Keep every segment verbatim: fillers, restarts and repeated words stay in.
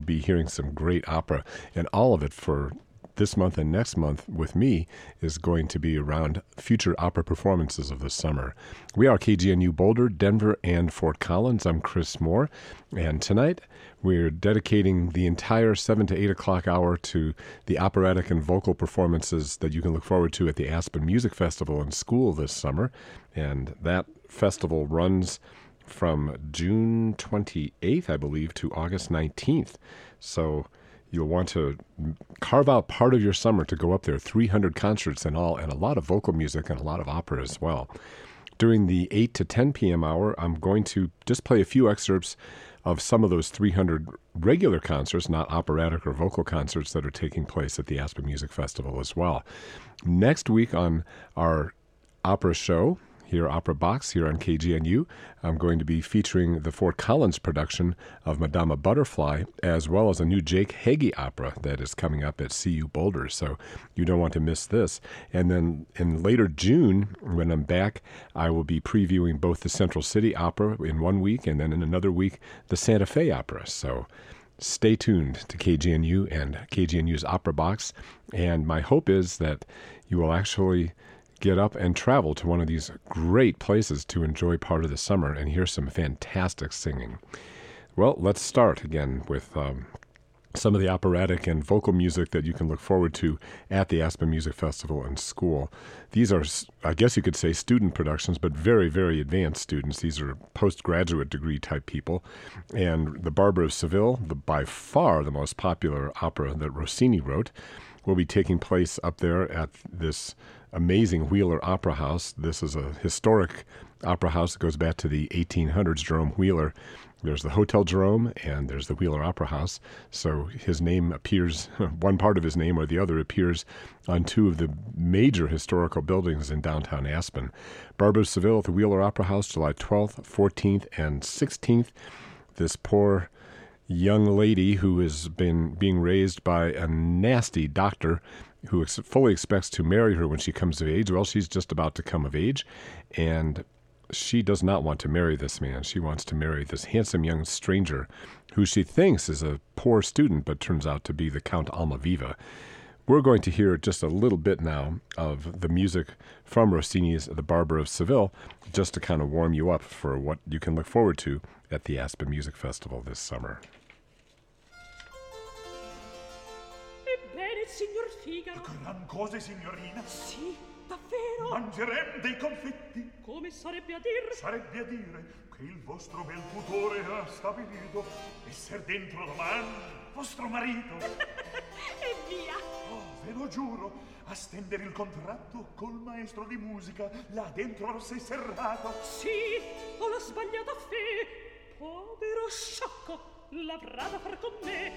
be hearing some great opera, and all of it for this month and next month with me is going to be around future opera performances of the summer. We are K G N U Boulder, Denver, and Fort Collins. I'm Chris Moore, and tonight we're dedicating the entire seven to eight o'clock hour to the operatic and vocal performances that you can look forward to at the Aspen Music Festival and School this summer. And that festival runs from June twenty-eighth, I believe, to August nineteenth. So you'll want to carve out part of your summer to go up there. three hundred concerts in all, and a lot of vocal music and a lot of opera as well. During the eight to ten p.m. hour, I'm going to just play a few excerpts of some of those three hundred regular concerts, not operatic or vocal concerts, that are taking place at the Aspen Music Festival as well. Next week on our opera show, here, Opera Box, here on K G N U, I'm going to be featuring the Fort Collins production of Madama Butterfly, as well as a new Jake Heggie opera that is coming up at C U Boulder, so you don't want to miss this. And then in later June, when I'm back, I will be previewing both the Central City Opera in one week, and then in another week, the Santa Fe Opera. So stay tuned to K G N U and K G N U's Opera Box, and my hope is that you will actually get up and travel to one of these great places to enjoy part of the summer and hear some fantastic singing. Well, let's start again with um, some of the operatic and vocal music that you can look forward to at the Aspen Music Festival and School. These are, I guess you could say, student productions, but very, very advanced students. These are postgraduate degree type people. And The Barber of Seville, the by far the most popular opera that Rossini wrote, will be taking place up there at this amazing Wheeler Opera House. This is a historic opera house that goes back to the eighteen hundreds. Jerome Wheeler. There's the Hotel Jerome, and there's the Wheeler Opera House. So his name appears, one part of his name or the other appears on two of the major historical buildings in downtown Aspen. Barber of Seville at the Wheeler Opera House, July twelfth, fourteenth, and sixteenth. This poor young lady who has been being raised by a nasty doctor who ex- fully expects to marry her when she comes of age. Well, she's just about to come of age, and she does not want to marry this man. She wants to marry this handsome young stranger who she thinks is a poor student, but turns out to be the Count Almaviva. We're going to hear just a little bit now of the music from Rossini's The Barber of Seville, just to kind of warm you up for what you can look forward to at the Aspen Music Festival this summer. Ebbene, signor Figaro. Gran cose, signorina. Sì, davvero. Mangeremo dei confetti. Come sarebbe a dire? Sarebbe a dire che il vostro bel tutore ha stabilito esser dentro domani vostro marito. E via. Oh, ve lo giuro, a stendere il contratto col maestro di musica là dentro sei serrato. Sì, ho la sbagliata fe. Povero sciocco, l'avrà da far con me.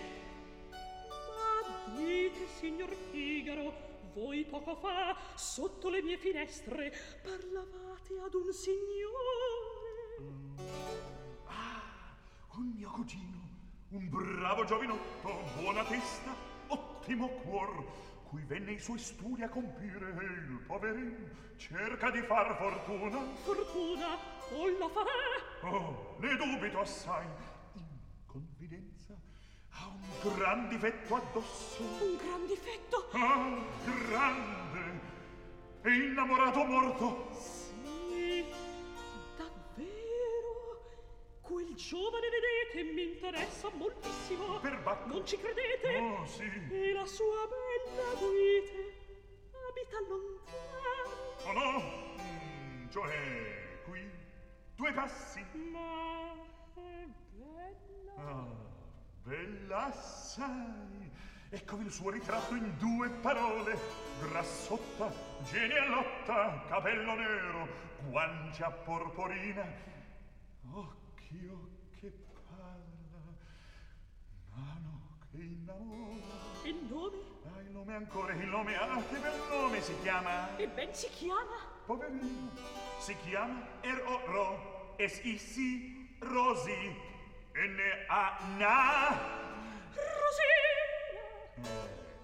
Ma dite, signor Figaro, voi poco fa, sotto le mie finestre, parlavate ad un signore. Mm. Ah, un mio cugino, un bravo giovinotto, buona testa, ottimo cuor, cui venne i suoi studi a compire, e il poverino cerca di far fortuna. Fortuna, o la farà? Oh, ne dubito assai. In confidenza ha un gran difetto addosso. Un gran difetto? Ah, grande. È innamorato morto. Sì, davvero? Quel giovane, vedete, mi interessa moltissimo. Per bacco. Non ci credete? Oh, sì. E la sua bella guide abita lontano. Oh, no? Mm, cioè, qui, due passi. Ma è bella. Ah, bella assai. Eccovi il suo ritratto in due parole. Grassotta, genialotta, capello nero, guancia porporina, occhio che parla, mano che innamora. E il nome? Ah, il nome ancora, il nome, ah, che bel nome si chiama? E ben si chiama? Poverino, si chiama R-O-R-O, S-I-C, Rosi, N-A-N-A. Rosina!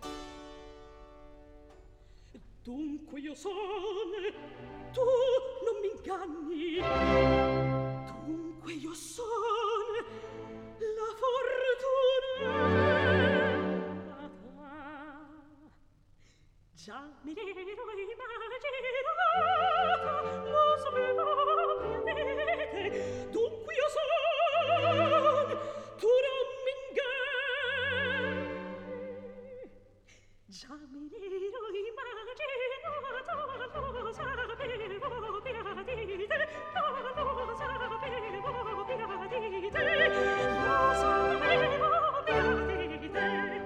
Dunque io sono, tu non mi inganni. Dunque io sono la fortuna. Già me l'ero immaginata, lo sapevate, dunque io son Turamminghè. Già me l'ero immaginata, lo sapevo, piadite, lo sapevo, piadite, lo sapevo, piadite.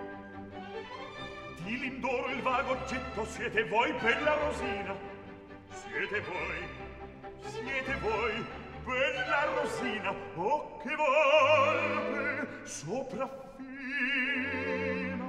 Di Lindoro il vago oggetto siete voi, bella Rosina. Siete voi, siete voi, bella Rosina. Oh, che volpe sopraffina.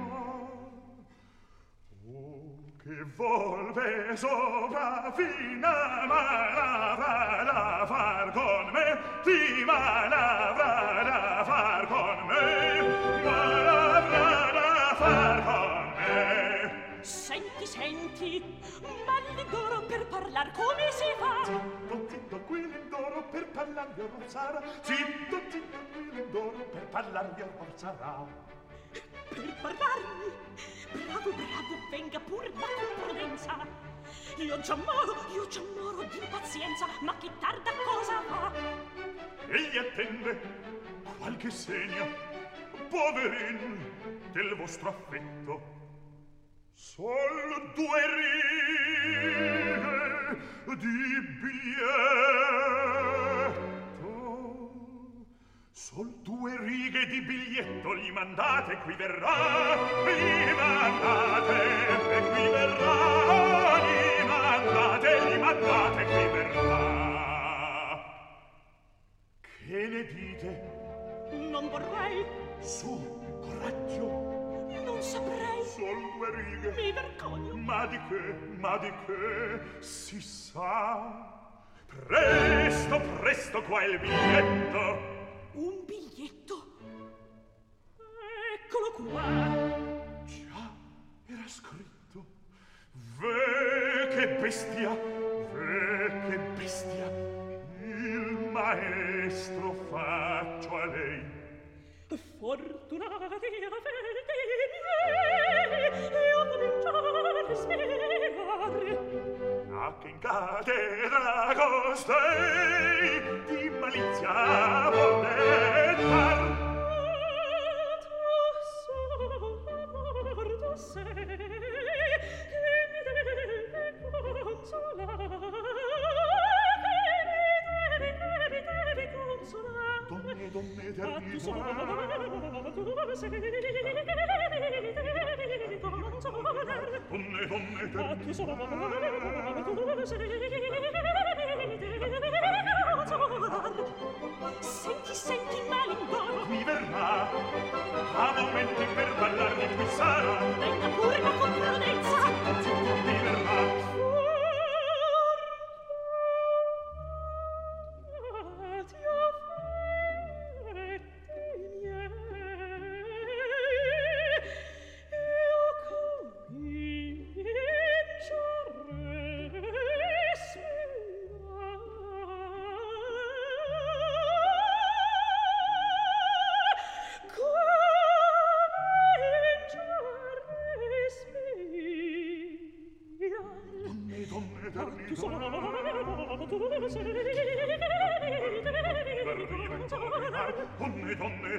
Oh, che volpe sopraffina. Ma l'avrà da far con me. Sì, ma l'avrà da far con me. Ma l'avrà da far con me. Senti, senti, ma Lindoro per parlar come si fa? Zitto, zitto, qui Lindoro per parlarvi a Rossara. Zitto, zitto, qui Lindoro per parlarvi a Rossara. Per parlarmi? Bravo, bravo, venga pure, ma con prudenza. Io già moro, io già moro d'impazienza, ma che tarda cosa fa? Egli attende qualche segno, poverin, del vostro affetto. Sol due righe di biglietto, sol due righe di biglietto gli mandate, qui verrà, gli mandate, e qui verrà, gli mandate, gli mandate, qui verrà. Che ne dite? Non vorrei. Su, coraggio. Non saprei. Sol due righe. Mi vergogno. Ma di che, ma di che si sa? Presto, presto, qua il biglietto. Un biglietto? Eccolo qua. Già, era scritto. Ve che bestia, ve che bestia. Il maestro faccio a lei. Fortunati avete io cominciare a spiegare. A che in catedra costei di malizia voletta. Sordo sei che mi deve consolare, che mi deve, deve consolare. Donne, donne, A tu eternità. sordo sei che mi deve consolare. Donne, donne, A tu sordo sei che mi deve consolare. Senti, senti, Malindoro. mi verrà. A momenti per ballarmi qui sarà. Venga pure, ma con prudenza. Mi verrà. Donne, donne,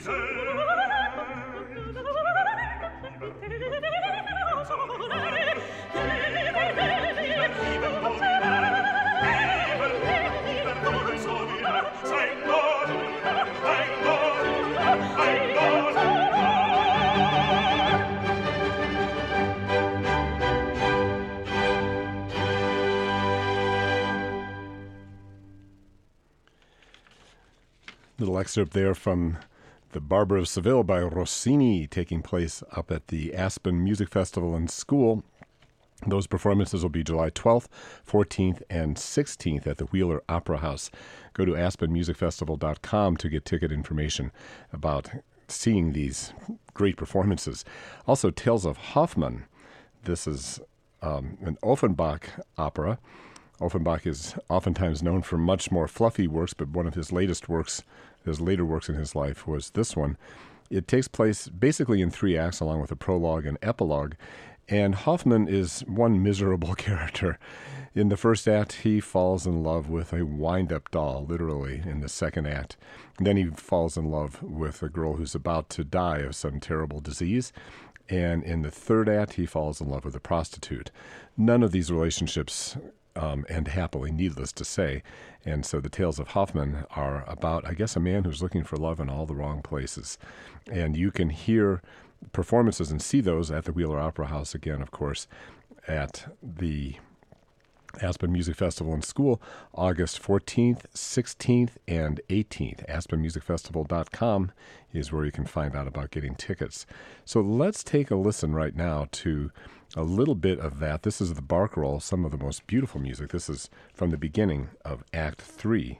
Little excerpt there from The Barber of Seville by Rossini, taking place up at the Aspen Music Festival and School. Those performances will be July twelfth, fourteenth, and sixteenth at the Wheeler Opera House. Go to aspen music festival dot com to get ticket information about seeing these great performances. Also, Tales of Hoffmann. This is um, an Offenbach opera. Offenbach is oftentimes known for much more fluffy works, but one of his latest works, his later works in his life, was this one. It takes place basically in three acts, along with a prologue and epilogue, And Hoffman is one miserable character. In the first act, he falls in love with a wind-up doll, literally, in the second act. And then he falls in love with a girl who's about to die of some terrible disease. And in the third act, he falls in love with a prostitute. None of these relationships um, end happily, needless to say. And so the Tales of Hoffman are about, I guess, a man who's looking for love in all the wrong places. And you can hear performances and see those at the Wheeler Opera House again, of course, at the Aspen Music Festival and School, August fourteenth, sixteenth, and eighteenth. aspen music festival dot com is where you can find out about getting tickets. So let's take a listen right now to a little bit of that. This is the Bark Roll, some of the most beautiful music. This is from the beginning of Act Three.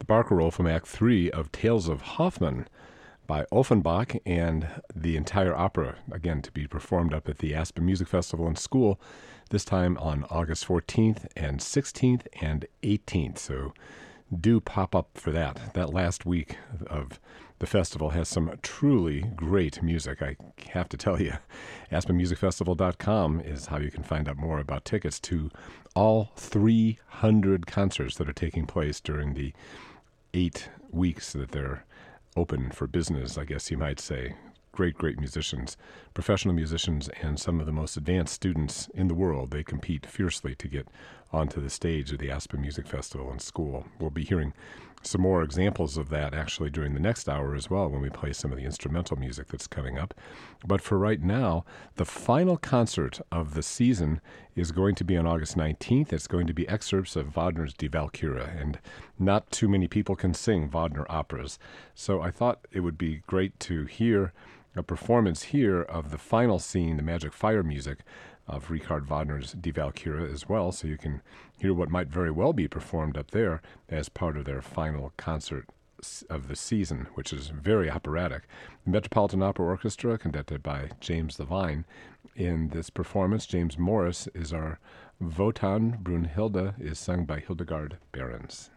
the Barcarolle from Act Three of Tales of Hoffmann by Offenbach, and the entire opera, again, to be performed up at the Aspen Music Festival and School, this time on August fourteenth and sixteenth and eighteenth. So do pop up for that. That last week of the festival has some truly great music, I have to tell you. aspen music festival dot com is how you can find out more about tickets to all three hundred concerts that are taking place during the eight weeks that they're open for business, I guess you might say. Great, great musicians, professional musicians, and some of the most advanced students in the world. They compete fiercely to get onto the stage of the Aspen Music Festival and School. We'll be hearing some more examples of that actually during the next hour as well when we play some of the instrumental music that's coming up. But for right now, the final concert of the season is going to be on August nineteenth. It's going to be excerpts of Wagner's Die Walküre, and not too many people can sing Wagner operas. So I thought it would be great to hear a performance here of the final scene, the Magic Fire music of Richard Wagner's Die Walküre as well, so you can hear what might very well be performed up there as part of their final concert of the season, which is very operatic. The Metropolitan Opera Orchestra, conducted by James Levine. In this performance, James Morris is our Wotan. Brunhilde is sung by Hildegard Behrens.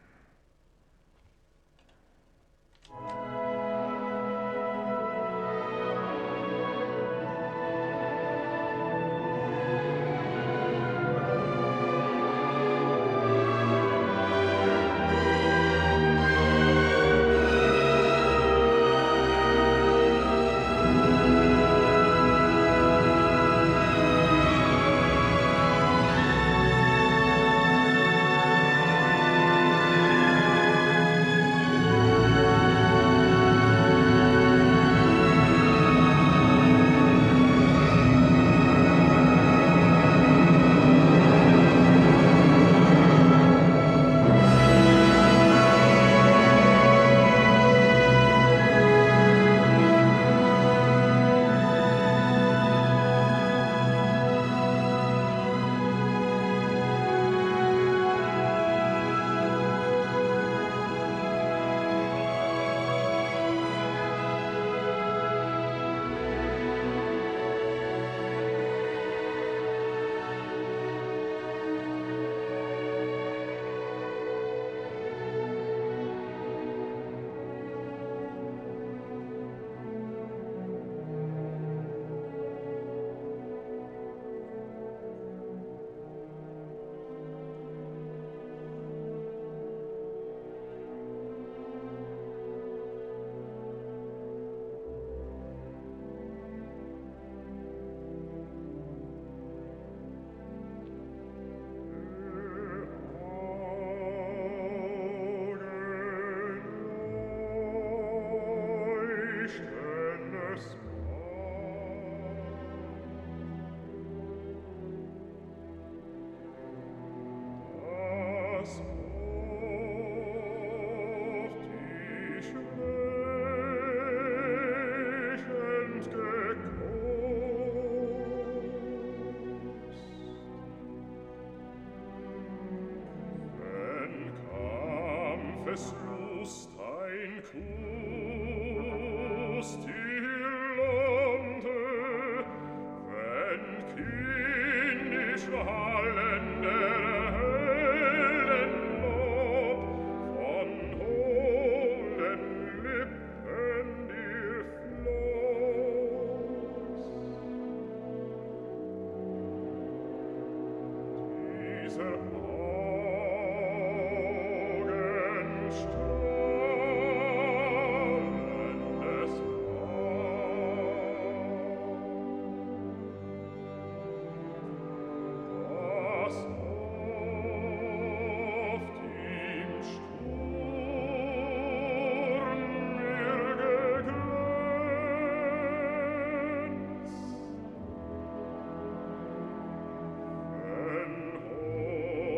Wenn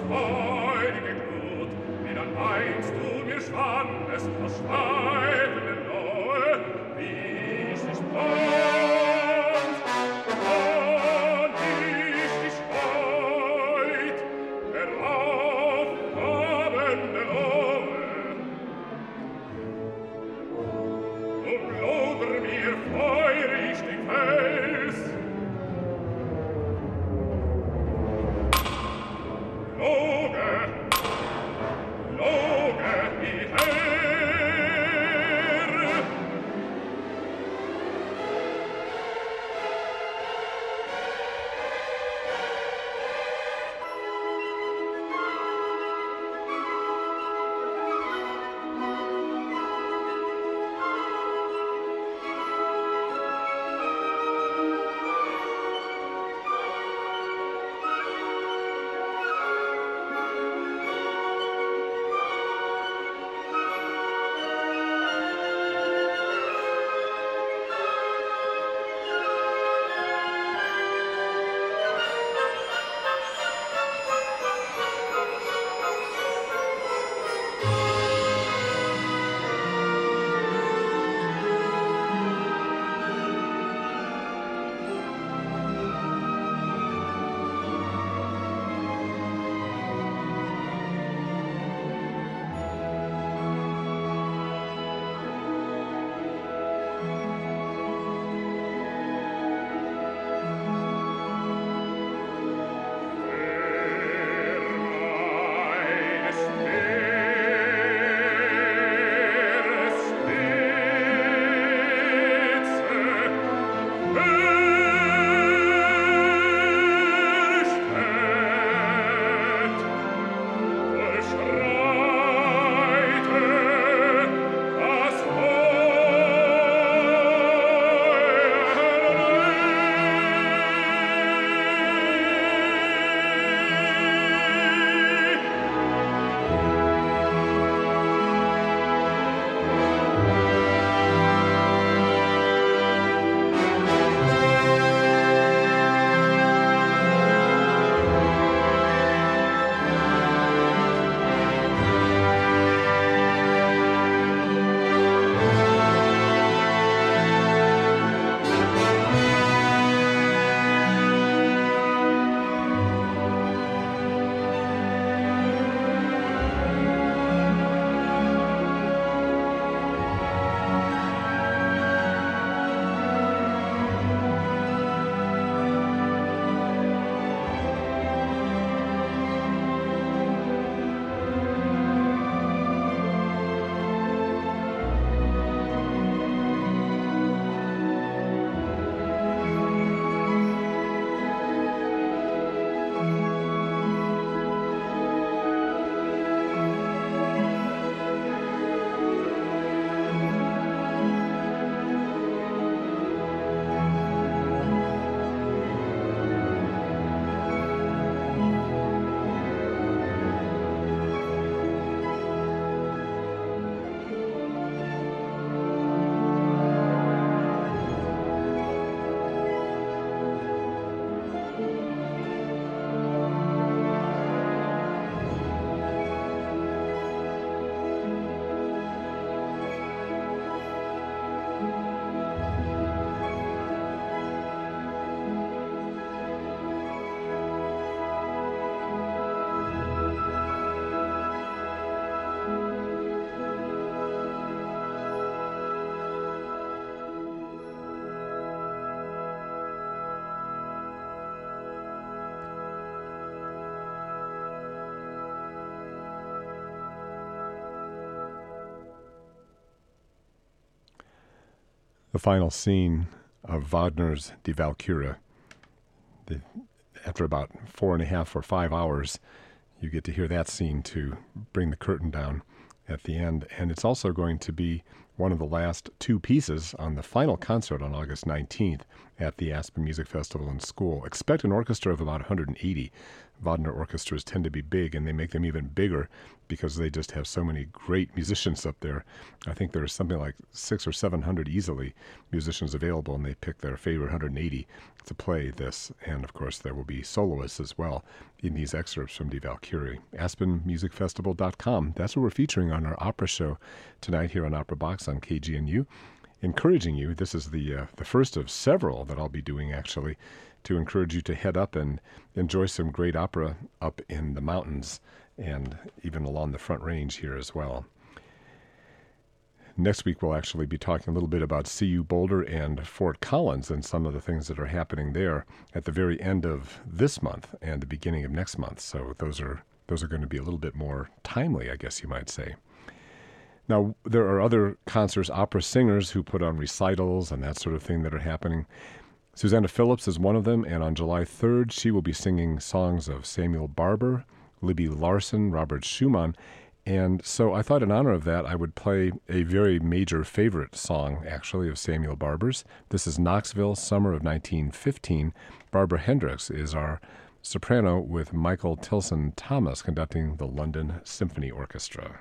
freudige Glut, wie dann einst du mir schwandest, aus schweifenden Lohe, wie ich dich band, und ich dich heut, heraufhabende Lohe. Umloder mir feurig den Fels, Loge, Loge, wie Herr. the final scene of Wagner's Die Walküre. The, after about four and a half or five hours, you get to hear that scene to bring the curtain down at the end. And it's also going to be one of the last two pieces on the final concert on August nineteenth at the Aspen Music Festival and School. Expect an orchestra of about one hundred eighty Wagner orchestras tend to be big, and they make them even bigger because they just have so many great musicians up there. I think there's something like six or seven hundred easily musicians available, and they pick their favorite one hundred eighty to play this. And of course, there will be soloists as well in these excerpts from Die Walküre. aspen music festival dot com. That's what we're featuring on our opera show tonight here on Opera Box on K G N U. Encouraging you, this is the uh, the first of several that I'll be doing actually, to encourage you to head up and enjoy some great opera up in the mountains and even along the Front Range here as well. Next week, we'll actually be talking a little bit about C U Boulder and Fort Collins and some of the things that are happening there at the very end of this month and the beginning of next month. So those are those are going to be a little bit more timely, I guess you might say. Now, there are other concerts, opera singers who put on recitals and that sort of thing that are happening. Susanna Phillips is one of them, and on July third, she will be singing songs of Samuel Barber, Libby Larsen, Robert Schumann, and so I thought in honor of that, I would play a very major favorite song, actually, of Samuel Barber's. This is Knoxville, summer of nineteen fifteen. Barbara Hendricks is our soprano with Michael Tilson Thomas conducting the London Symphony Orchestra.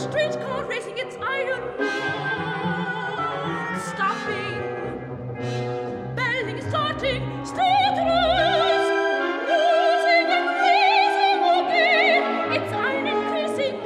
streetcar racing its iron road, stopping, belling, starting, street race, losing and raising again its iron increasing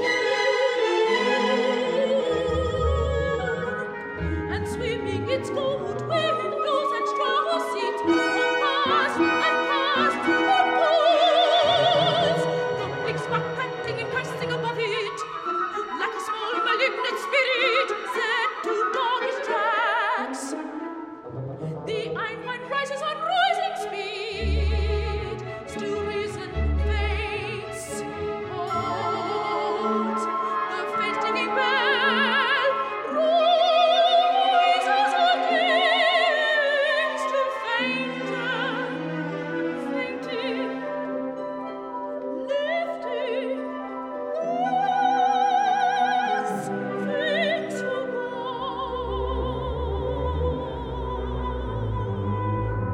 mood, and swimming its gold windows and straw seats on past and past and past, the big spot panting and casting above it like a small malignant spirit set to dog its tracks. The Einwein rises on rising speed, still reason faints, holds the faint ringing bell, rises again, still fainter, fainting, lifting, less faints for gone.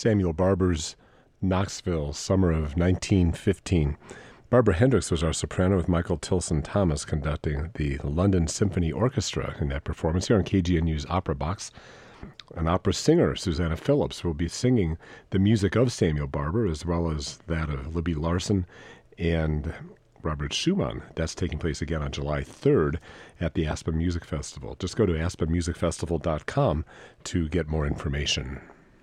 Samuel Barber's Knoxville, summer of nineteen fifteen. Barbara Hendricks was our soprano, with Michael Tilson Thomas conducting the London Symphony Orchestra in that performance here on K G N U's Opera Box. An opera singer, Susanna Phillips, will be singing the music of Samuel Barber as well as that of Libby Larsen and Robert Schumann. That's taking place again on July third at the Aspen Music Festival. Just go to aspen music festival dot com to get more information.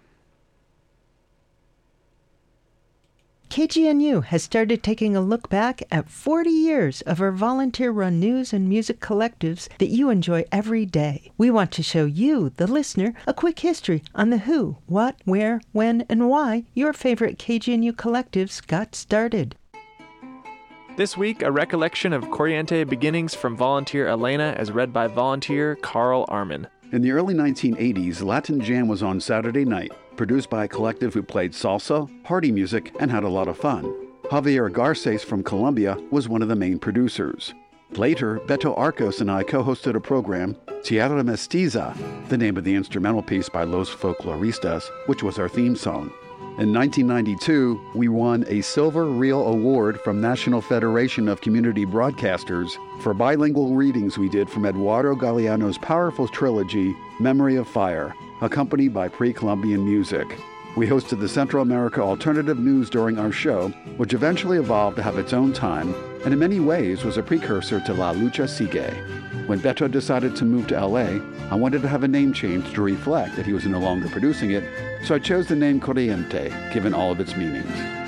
K G N U has started taking a look back at forty years of our volunteer-run news and music collectives that you enjoy every day. We want to show you, the listener, a quick history on the who, what, where, when, and why your favorite K G N U collectives got started. This week, a recollection of Corriente beginnings from volunteer Elena as read by volunteer Carl Armin. In the early nineteen eighties, Latin Jam was on Saturday night, produced by a collective who played salsa, party music, and had a lot of fun. Javier Garces from Colombia was one of the main producers. Later, Beto Arcos and I co-hosted a program, Tierra Mestiza, the name of the instrumental piece by Los Folkloristas, which was our theme song. In nineteen ninety-two, we won a Silver Reel Award from National Federation of Community Broadcasters for bilingual readings we did from Eduardo Galeano's powerful trilogy, Memory of Fire, accompanied by pre-Columbian music. We hosted the Central America Alternative News during our show, which eventually evolved to have its own time, and in many ways was a precursor to La Lucha Sigue. When Beto decided to move to L A, I wanted to have a name change to reflect that he was no longer producing it, so I chose the name Corriente, given all of its meanings.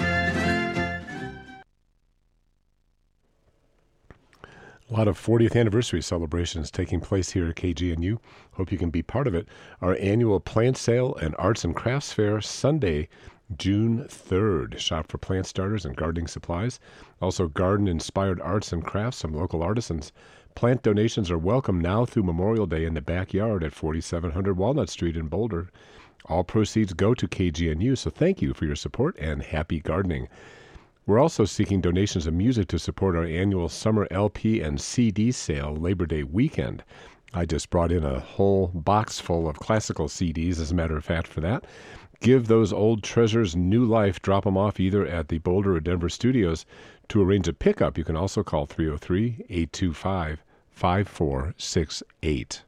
A lot of fortieth anniversary celebrations taking place here at K G N U. Hope you can be part of it. Our annual plant sale and arts and crafts fair, Sunday, June third. Shop for plant starters and gardening supplies. Also garden-inspired arts and crafts from local artisans. Plant donations are welcome now through Memorial Day in the backyard at forty-seven hundred Walnut Street in Boulder. All proceeds go to K G N U, so thank you for your support and happy gardening. We're also seeking donations of music to support our annual summer L P and C D sale Labor Day weekend. I just brought in a whole box full of classical C Ds, as a matter of fact, for that. Give those old treasures new life. Drop them off either at the Boulder or Denver studios. To arrange a pickup, you can also call three oh three, eight two five, five four six eight.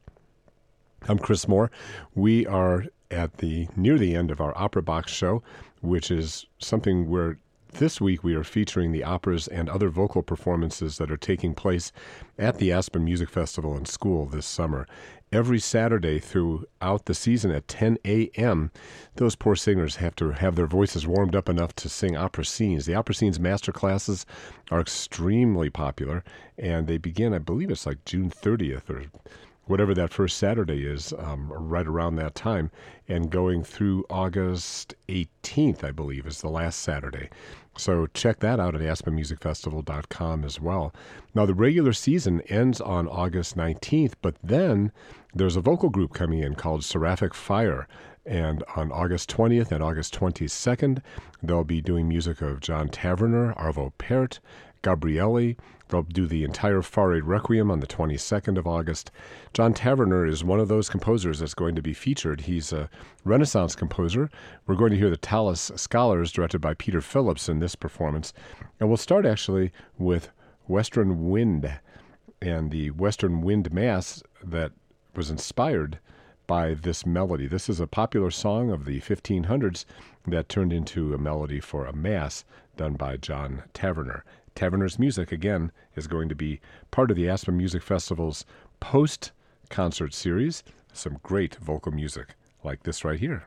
I'm Chris Moore. We are at the near the end of our Opera Box show, which is something where this week we are featuring the operas and other vocal performances that are taking place at the Aspen Music Festival and School this summer. Every Saturday throughout the season at ten a.m., those poor singers have to have their voices warmed up enough to sing opera scenes. The opera scenes master classes are extremely popular, and they begin, I believe it's like June thirtieth or whatever that first Saturday is, um, right around that time, and going through August eighteenth, I believe, is the last Saturday. So check that out at aspen music festival dot com as well. Now, the regular season ends on August nineteenth, but then there's a vocal group coming in called Seraphic Fire. And on August twentieth and August twenty-second, they'll be doing music of John Taverner, Arvo Pärt, Gabrielli. They'll do the entire Fauré Requiem on the twenty-second of August. John Taverner is one of those composers that's going to be featured. He's a Renaissance composer. We're going to hear the Tallis Scholars, directed by Peter Phillips, in this performance. And we'll start actually with Western Wind and the Western Wind Mass that was inspired by this melody. This is a popular song of the fifteen hundreds that turned into a melody for a mass done by John Taverner. Taverner's music, again, is going to be part of the Aspen Music Festival's post-concert series. Some great vocal music like this right here.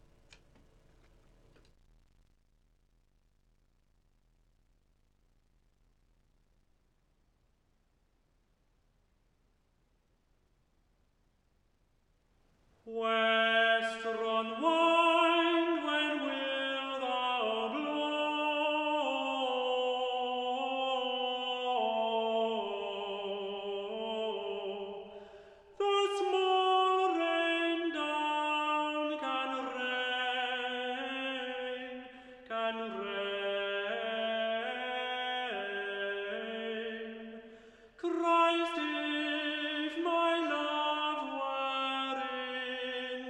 Western wind, when wilt thou blow? The small rain down can rain, can rain. Christ, if my love were in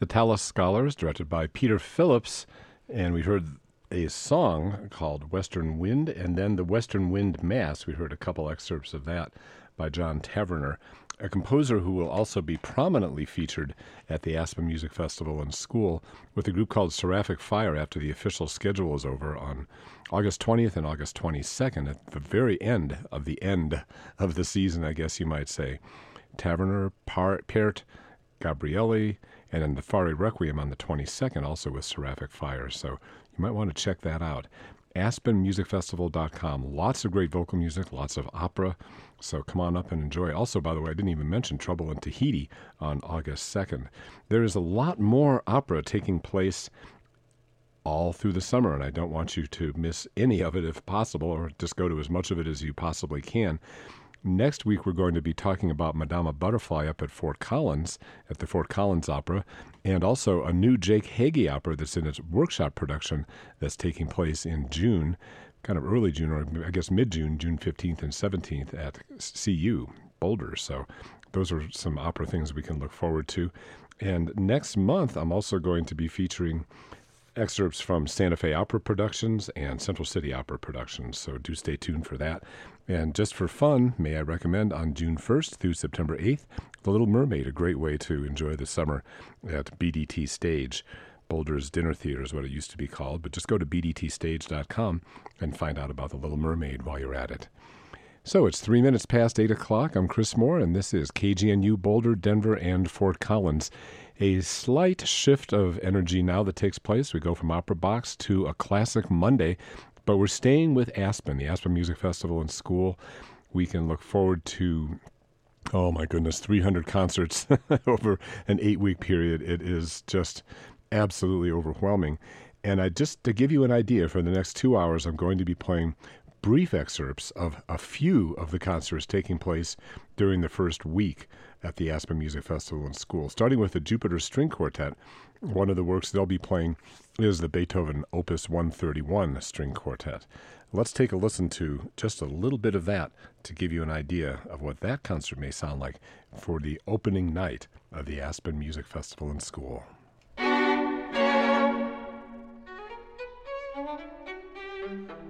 The Tallis Scholars, directed by Peter Phillips, and we heard a song called Western Wind, and then the Western Wind Mass. We heard a couple excerpts of that by John Taverner, a composer who will also be prominently featured at the Aspen Music Festival and School with a group called Seraphic Fire after the official schedule is over on August twentieth and August twenty-second, at the very end of the end of the season, I guess you might say. Taverner, Par- Pärt, Gabrielli, and then the Fari Requiem on the twenty-second, also with Seraphic Fire. So you might want to check that out. aspen music festival dot com. Lots of great vocal music, lots of opera. So come on up and enjoy. Also, by the way, I didn't even mention Trouble in Tahiti on August second. There is a lot more opera taking place all through the summer, and I don't want you to miss any of it if possible, or just go to as much of it as you possibly can. Next week, we're going to be talking about Madama Butterfly up at Fort Collins, at the Fort Collins Opera, and also a new Jake Hagee opera that's in its workshop production that's taking place in June, kind of early June, or I guess mid-June, June fifteenth and seventeenth at C U, Boulder. So those are some opera things we can look forward to. And next month, I'm also going to be featuring excerpts from Santa Fe Opera Productions and Central City Opera Productions, so do stay tuned for that. And just for fun, may I recommend on June first through September eighth, The Little Mermaid, a great way to enjoy the summer at B D T Stage. Boulder's Dinner Theater is what it used to be called, but just go to b d t stage dot com and find out about The Little Mermaid while you're at it. So it's three minutes past eight o'clock. I'm Chris Moore, and this is K G N U Boulder, Denver, and Fort Collins. A slight shift of energy now that takes place. We go from Opera Box to a classic Monday, but we're staying with Aspen, the Aspen Music Festival and School. We can look forward to, oh my goodness, three hundred concerts over an eight-week period. It is just absolutely overwhelming. And I just to give you an idea, for the next two hours, I'm going to be playing brief excerpts of a few of the concerts taking place during the first week at the Aspen Music Festival and School. Starting with the Jupiter String Quartet, one of the works they'll be playing is the Beethoven Opus one thirty-one String Quartet. Let's take a listen to just a little bit of that to give you an idea of what that concert may sound like for the opening night of the Aspen Music Festival and School. Thank you.